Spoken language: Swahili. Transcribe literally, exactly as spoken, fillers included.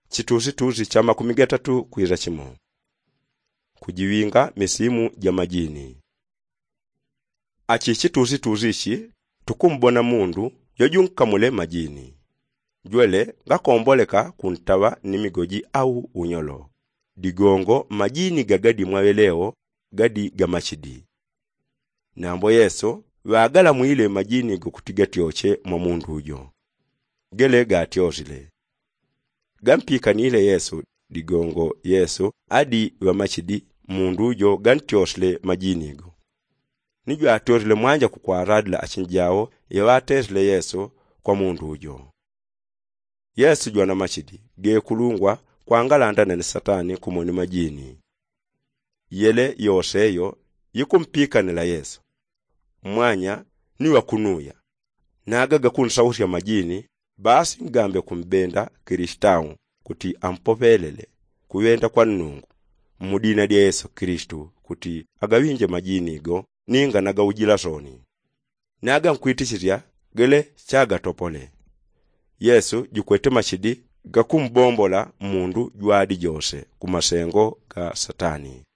Chituzi tuzi cha makumi gatatu kwira chimo. Kujiwinga misimu ja majini. Achi chituzi tuzishi tukumbona mundu yojunkamule majini. Jwele ngakomboleka kuntawa nimigoji au unyolo. Digongo majini gagadi mwaweleo gadi gamachidi. Nambo Yesu wagala mwile majini gukutigati oche mwa mundu ujo. Gele gati ozile. Gampika nile Yesu digongo Yesu adi wa machidi mundu ujo ganti osle majini go. Nijwa atozile mwanja kukwaradla achinjao yawatezle Yesu kwa mundu ujo. Yesu jwana machidi ge kulungwa kwa angalanda ni satani kumoni majini. Yele yoseyo yikumpika nila Yesu. Mwanya niwa kunuya. Nagaga kunsauti ya majini basi ngambe kumbenda Kristau kuti ampopelele kuwenda kwa nungu. Mudina dia Yesu Kristu kuti agawinje majini go ninga naga ujila soni. Naga nkuitishiria gele chaga topole. Yesu jukwete machidi gakumbombola mundu juadi jose kumasengo ka satani.